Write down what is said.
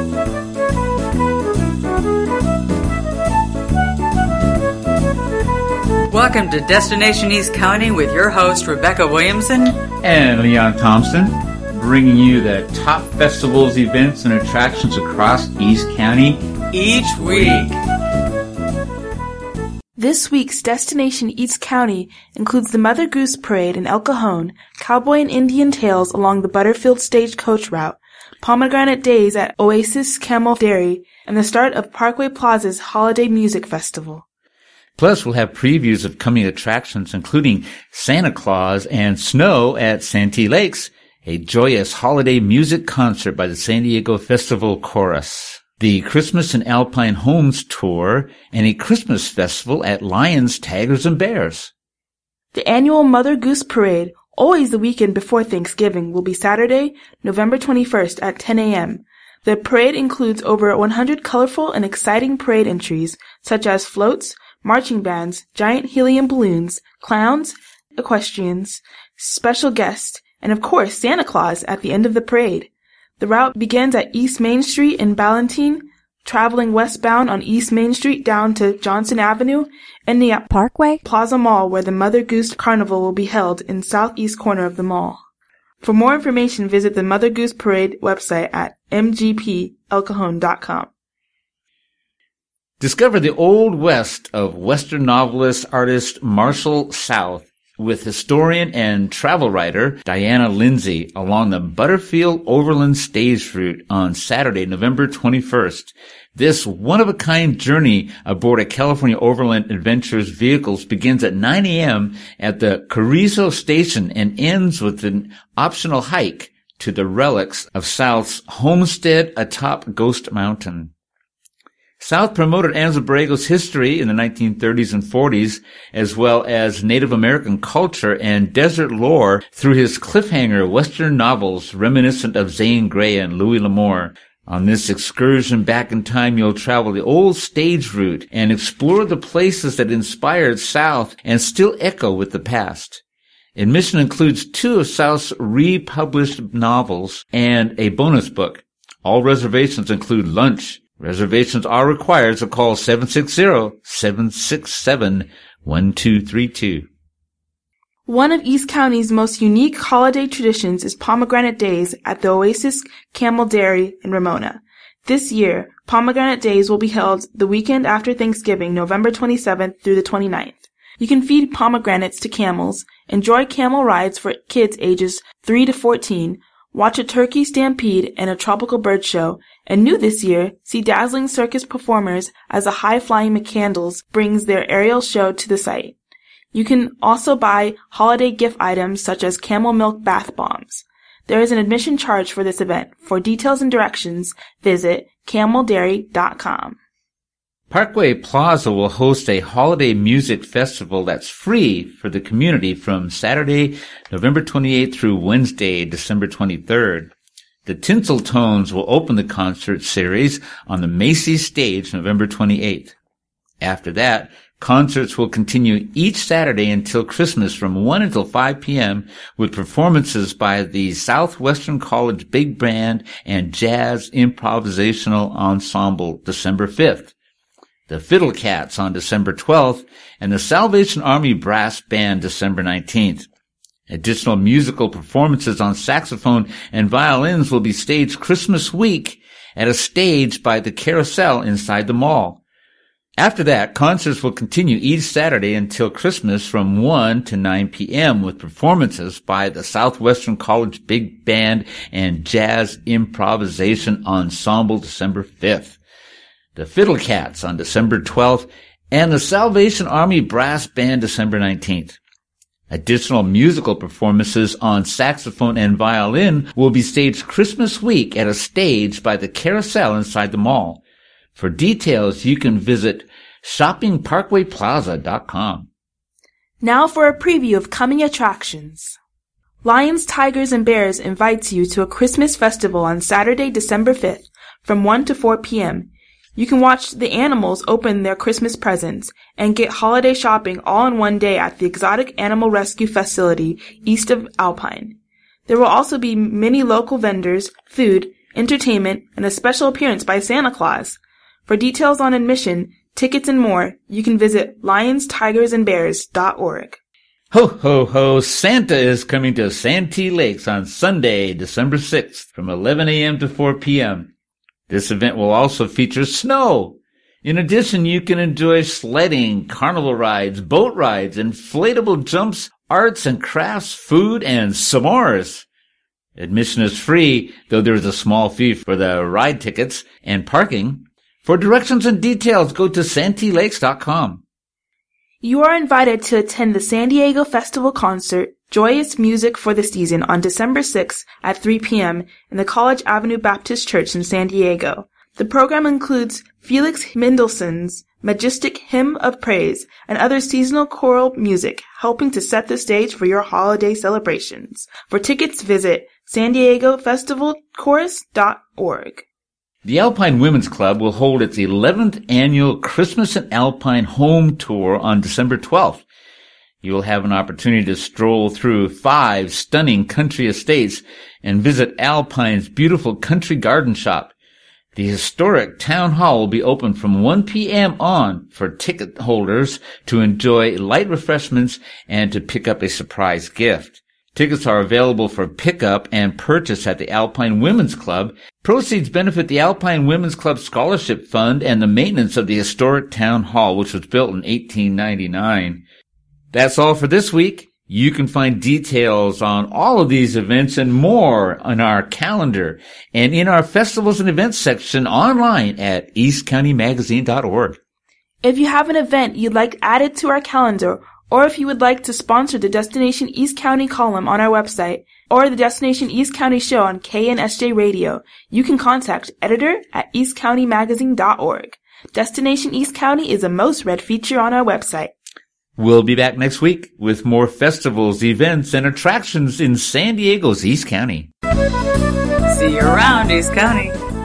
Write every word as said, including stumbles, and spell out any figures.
Welcome to Destination East County with your host, Rebecca Williamson and Leon Thompson, bringing you the top festivals, events, and attractions across East County each week. This week's Destination East County includes the Mother Goose Parade in El Cajon, cowboy and Indian tales along the Butterfield Stagecoach route, Pomegranate Days at Oasis Camel Dairy, and the start of Parkway Plaza's Holiday Music Festival. Plus, we'll have previews of coming attractions, including Santa Claus and Snow at Santee Lakes, a joyous holiday music concert by the San Diego Festival Chorus, the Christmas and Alpine Homes Tour, and a Christmas festival at Lions, Tigers, and Bears. The annual Mother Goose Parade, always the weekend before Thanksgiving, will be Saturday, November twenty-first at ten a.m. The parade includes over one hundred colorful and exciting parade entries, such as floats, marching bands, giant helium balloons, clowns, equestrians, special guests, and of course Santa Claus at the end of the parade. The route begins at East Main Street in Ballantine, traveling westbound on East Main Street down to Johnson Avenue, ending at Parkway Plaza Mall, where the Mother Goose Carnival will be held in southeast corner of the mall. For more information, visit the Mother Goose Parade website at m g p el cajon dot com. Discover the Old West of Western novelist artist Marshall South with historian and travel writer Diana Lindsay along the Butterfield Overland Stage Route on Saturday, November twenty-first. This one-of-a-kind journey aboard a California Overland Adventures vehicles begins at nine a.m. at the Carrizo Station and ends with an optional hike to the relics of South's homestead atop Ghost Mountain. South promoted Anza Borrego's history in the nineteen thirties and forties, as well as Native American culture and desert lore through his cliffhanger Western novels reminiscent of Zane Grey and Louis L'Amour. On this excursion back in time, you'll travel the old stage route and explore the places that inspired South and still echo with the past. Admission includes two of South's republished novels and a bonus book. All reservations include lunch. Reservations are required, so call seven six zero, seven six seven, one two three two. One of East County's most unique holiday traditions is Pomegranate Days at the Oasis Camel Dairy in Ramona. This year, Pomegranate Days will be held the weekend after Thanksgiving, November twenty-seventh through the twenty-ninth. You can feed pomegranates to camels, enjoy camel rides for kids ages three to fourteen, watch a turkey stampede and a tropical bird show, and new this year, see dazzling circus performers as the high-flying McCandles brings their aerial show to the site. You can also buy holiday gift items such as camel milk bath bombs. There is an admission charge for this event. For details and directions, visit camel dairy dot com. Parkway Plaza will host a holiday music festival that's free for the community from Saturday, November twenty-eighth through Wednesday, December twenty-third. The Tinsel Tones will open the concert series on the Macy's stage November twenty-eighth. After that, concerts will continue each Saturday until Christmas from one until five p.m. with performances by the Southwestern College Big Band and Jazz Improvisational Ensemble December fifth. The Fiddle Cats on December twelfth, and the Salvation Army Brass Band December nineteenth. Additional musical performances on saxophone and violins will be staged Christmas week at a stage by the Carousel inside the mall. After that, concerts will continue each Saturday until Christmas from one to nine p.m. with performances by the Southwestern College Big Band and Jazz Improvisation Ensemble December fifth. The Fiddle Cats on December twelfth, and the Salvation Army Brass Band December nineteenth. Additional musical performances on saxophone and violin will be staged Christmas week at a stage by the Carousel inside the mall. For details, you can visit shopping parkway plaza dot com. Now for a preview of coming attractions. Lions, Tigers, and Bears invites you to a Christmas festival on Saturday, December fifth from one to four p.m. You can watch the animals open their Christmas presents and get holiday shopping all in one day at the Exotic Animal Rescue Facility east of Alpine. There will also be many local vendors, food, entertainment, and a special appearance by Santa Claus. For details on admission, tickets, and more, you can visit lions tigers and bears dot org. Ho, ho, ho, Santa is coming to Santee Lakes on Sunday, December sixth from eleven a.m. to four p.m. This event will also feature snow. In addition, you can enjoy sledding, carnival rides, boat rides, inflatable jumps, arts and crafts, food, and s'mores. Admission is free, though there is a small fee for the ride tickets and parking. For directions and details, go to santee lakes dot com. You are invited to attend the San Diego Festival concert, Joyous Music for the Season, on December sixth at three p.m. in the College Avenue Baptist Church in San Diego. The program includes Felix Mendelssohn's Majestic Hymn of Praise and other seasonal choral music, helping to set the stage for your holiday celebrations. For tickets, visit san diego festival chorus dot org. The Alpine Women's Club will hold its eleventh annual Christmas and Alpine Home Tour on December twelfth. You will have an opportunity to stroll through five stunning country estates and visit Alpine's beautiful country garden shop. The historic town hall will be open from one p.m. on for ticket holders to enjoy light refreshments and to pick up a surprise gift. Tickets are available for pickup and purchase at the Alpine Women's Club. Proceeds benefit the Alpine Women's Club Scholarship Fund and the maintenance of the historic town hall, which was built in eighteen ninety-nine. That's all for this week. You can find details on all of these events and more on our calendar and in our festivals and events section online at east county magazine dot org. If you have an event you'd like added to our calendar, or if you would like to sponsor the Destination East County column on our website, or the Destination East County show on K N S J Radio, you can contact editor at east county magazine dot org. Destination East County is a most read feature on our website. We'll be back next week with more festivals, events, and attractions in San Diego's East County. See you around, East County.